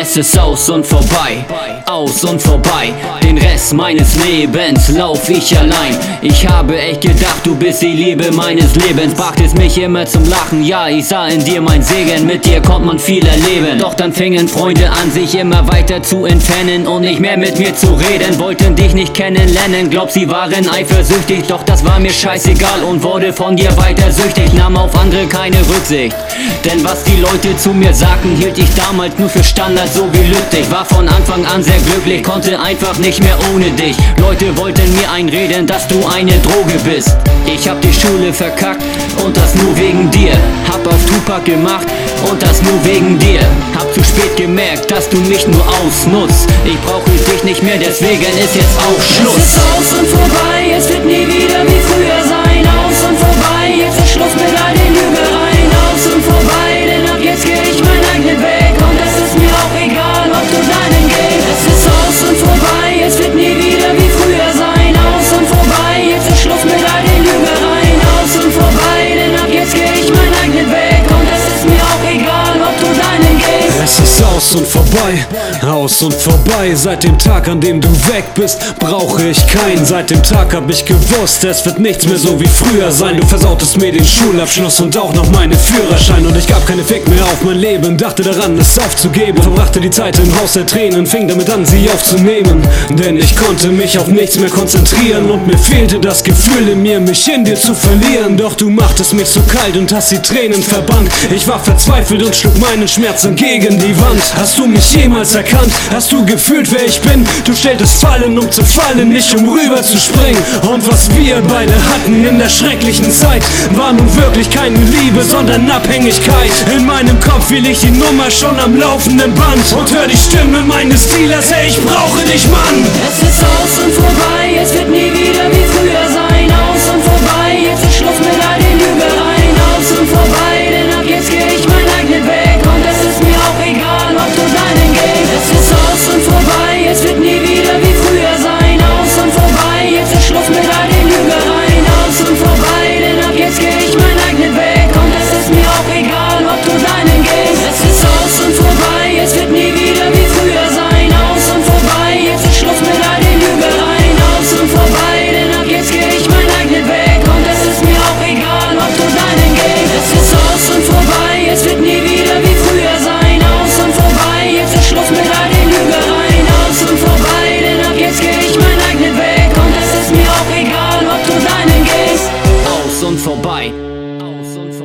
Es ist aus und vorbei, aus und vorbei. Den Rest meines Lebens lauf ich allein. Ich habe echt gedacht, du bist die Liebe meines Lebens. Brachtest mich immer zum Lachen, ja, ich sah in dir mein Segen. Mit dir konnte man viel erleben. Doch dann fingen Freunde an, sich immer weiter zu entfernen und nicht mehr mit mir zu reden. Wollten dich nicht kennenlernen, glaub sie waren eifersüchtig. Doch das war mir scheißegal und wurde von dir weiter süchtig. Nahm auf andere keine Rücksicht, denn was die Leute zu mir sagten, hielt ich damals nur für Standard, so wie Lüttich. War von Anfang an sehr glücklich, konnte einfach nicht mehr ohne dich. Leute wollten mir einreden, dass du eine Droge bist. Ich hab die Schule verkackt und das nur wegen dir. Hab auf Tupac gemacht und das nur wegen dir. Hab zu spät gemerkt, dass du mich nur ausnutzt. Ich brauche dich nicht mehr, deswegen ist jetzt auch Schluss. Es ist aus und vorbei, es wird nie wieder wie früher sein. Aus und vorbei, jetzt ist Schluss mit all den Lügereien. Aus und vorbei, denn ab jetzt geh ich meinen eigenen Weg. Und es ist mir auch egal, ob du deinen gehst. Es ist aus und vorbei, es wird nie wieder wie früher sein. Aus und vorbei, jetzt ist Schluss mit all den Lügereien. Aus und vorbei, denn ab jetzt geh ich meinen eigenen Weg. Und es ist mir auch egal, ob du deinen gehst. Es ist aus und vorbei, aus und vorbei. Seit dem Tag, an dem du weg bist, brauche ich keinen. Seit dem Tag hab ich gewusst, es wird nichts mehr so wie früher sein. Du versautest mir den Schulabschluss und auch noch meinen Führerschein. Und ich gab keine Fick mehr auf mein Leben, dachte daran, es aufzugeben. Verbrachte die Zeit im Haus der Tränen, fing damit an, sie aufzunehmen. Denn ich konnte mich auf nichts mehr konzentrieren und mir fehlte das Gefühl in mir, mich in dir zu verlieren. Doch du machtest mich so kalt und hast die Tränen verbannt. Ich war verzweifelt und schlug meinen Schmerz gegen die Wand. Hast du mich jemals erkannt? Hast du gefühlt, wer ich bin? Du stelltest Fallen, um zu fallen, nicht um rüber zu springen. Und was wir beide hatten in der schrecklichen Zeit, war nun wirklich keine Liebe, sondern Abhängigkeit. In meinem Kopf will ich die Nummer schon am laufenden Band und hör die Stimme meines Dealers, ey, ich brauche dich, Mann. Es ist aus und vorbei, es wird nie wieder wie früher sein. Aus und vorbei, jetzt ist Schluss mit all den Lügereien. Aus und vorbei, denn ab jetzt geh ich meinen eigenen Weg. Und es ist mir auch egal, ob du deinen gehst. Es ist aus und vorbei, es wird nie wieder wie früher sein. Aus und vorbei, jetzt ist Schluss mit all den Lügereien. Aus und vorbei, denn ab jetzt geh ich meinen eigenen Weg. Und es ist mir auch egal, ob du deinen gehst. Es ist aus und vorbei, es wird nie wieder wie früher sein. Aus und vorbei, jetzt ist Schluss mit all den Lügereien. Aus und vorbei, denn ab jetzt geh ich meinen eigenen Weg. Und es ist mir auch egal, ob du deinen gehst. Es ist aus und vorbei, es wird nie wieder wie früher sein. Aus und vorbei, jetzt ist Schluss mit all den Lügereien. Aus und vorbei, denn ab jetzt geh ich meinen eigenen Weg. Und es ist mir auch egal, ob du deinen gehst. Aus und vorbei, aus und vorbei.